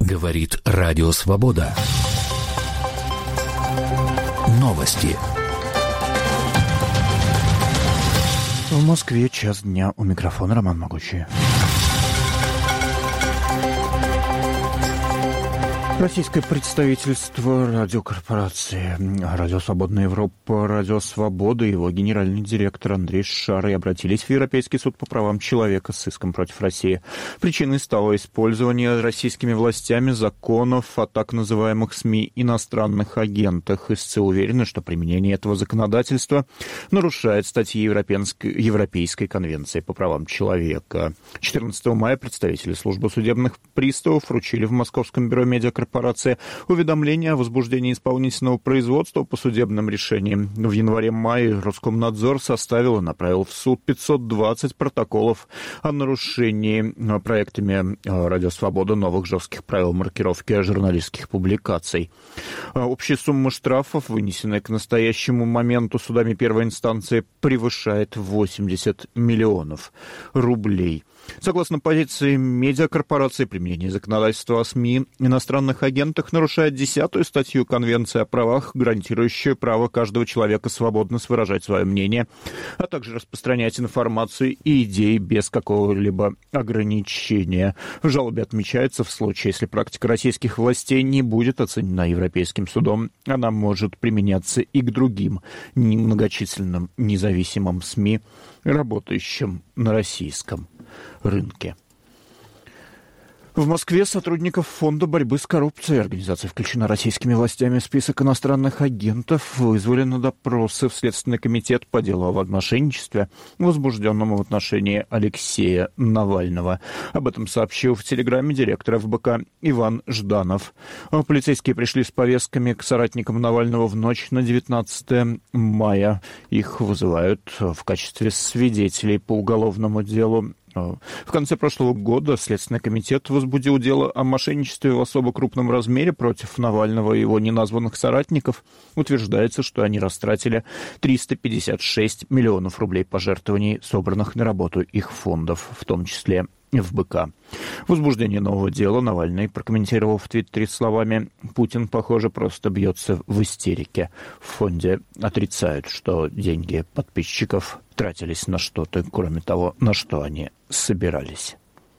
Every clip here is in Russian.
Говорит Радио Свобода. Новости. В Москве час дня. У микрофона Роман Могучий. Российское представительство радиокорпорации «Радио Свободная Европа», «Радио Свобода» и его генеральный директор Андрей Шарый обратились в Европейский суд по правам человека с иском против России. Причиной стало использование российскими властями законов о так называемых СМИ иностранных агентах. Истцы уверены, что применение этого законодательства нарушает статьи Европейской конвенции по правам человека. 14 мая представители службы судебных приставов вручили в Московском бюро медиакорпорации уведомление о возбуждении исполнительного производства по судебным решениям. В январе-мае Роскомнадзор составил и направил в суд 520 протоколов о нарушении проектами «Радио Свобода» новых жестких правил маркировки журналистских публикаций. Общая сумма штрафов, вынесенная к настоящему моменту судами первой инстанции, превышает 80 миллионов рублей. Согласно позиции медиакорпорации, применение законодательства о СМИ иностранных агентах нарушает 10-ю статью Конвенции о правах, гарантирующую право каждого человека свободно выражать свое мнение, а также распространять информацию и идеи без какого-либо ограничения. В жалобе отмечается, в случае, если практика российских властей не будет оценена Европейским судом, она может применяться и к другим немногочисленным независимым СМИ, работающим на российском рынке. В Москве сотрудников Фонда борьбы с коррупцией, организация включена российскими властями в список иностранных агентов, вызвали на допросы в Следственный комитет по делу о мошенничестве, возбужденному в отношении Алексея Навального. Об этом сообщил в Телеграме директор ФБК Иван Жданов. Полицейские пришли с повестками к соратникам Навального в ночь на 19 мая. Их вызывают в качестве свидетелей по уголовному делу. В конце прошлого года Следственный комитет возбудил дело о мошенничестве в особо крупном размере против Навального и его неназванных соратников. Утверждается, что они растратили 356 миллионов рублей пожертвований, собранных на работу их фондов, в том числе ФБК. Возбуждение нового дела Навальный прокомментировал в Твиттере словами: «Путин, похоже, просто бьется в истерике». В фонде отрицают, что деньги подписчиков тратились на что-то, кроме того, на что они собирались.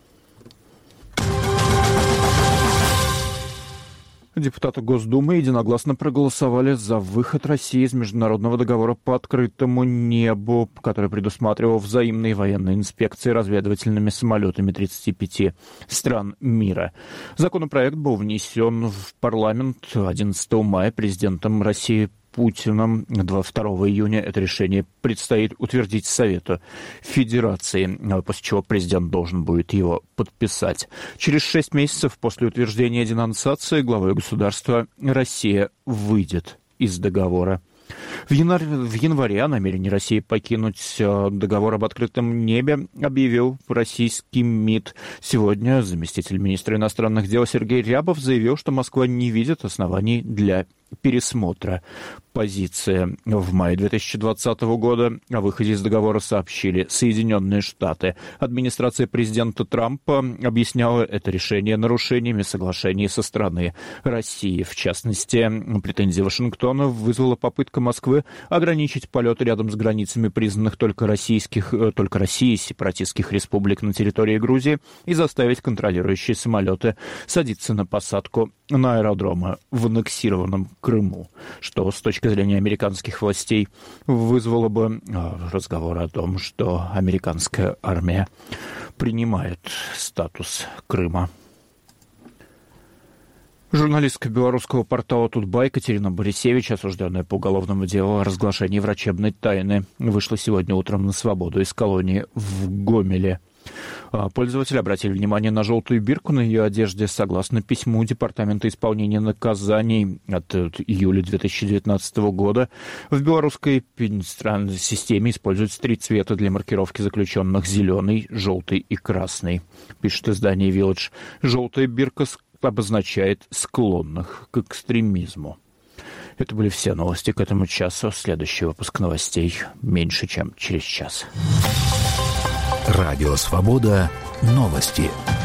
Депутаты Госдумы единогласно проголосовали за выход России из международного договора по открытому небу, который предусматривал взаимные военные инспекции разведывательными самолетами 35 стран мира. Законопроект был внесен в парламент 11 мая президентом России Путиным. 2 июня это решение предстоит утвердить Совету Федерации, после чего президент должен будет его подписать. Через 6 месяцев после утверждения денонсации главой государства Россия выйдет из договора. В январе о намерении России покинуть договор об открытом небе объявил российский МИД. Сегодня заместитель министра иностранных дел Сергей Рябов заявил, что Москва не видит оснований для пересмотра позиции. В мае 2020 года о выходе из договора сообщили Соединенные Штаты. Администрация президента Трампа объясняла это решение нарушениями соглашений со стороны России. В частности, претензия Вашингтона вызвала попытка Москвы ограничить полеты рядом с границами признанных только Россией сепаратистских республик на территории Грузии и заставить контролирующие самолеты садиться на посадку на аэродромы в аннексированном Крыму, что с точки зрения американских властей вызвало бы разговор о том, что американская армия принимает статус Крыма. Журналистка белорусского портала «Тутбай» Екатерина Борисевич, осужденная по уголовному делу о разглашении врачебной тайны, вышла сегодня утром на свободу из колонии в Гомеле. Пользователи обратили внимание на желтую бирку на ее одежде. Согласно письму Департамента исполнения наказаний от июля 2019 года, в белорусской пенитенциарной системе используются 3 цвета для маркировки заключенных: зеленый, желтый и красный. Пишет издание Village. Желтая бирка обозначает склонных к экстремизму. Это были все новости к этому часу. Следующий выпуск новостей меньше, чем через час. Радио Свобода. Новости.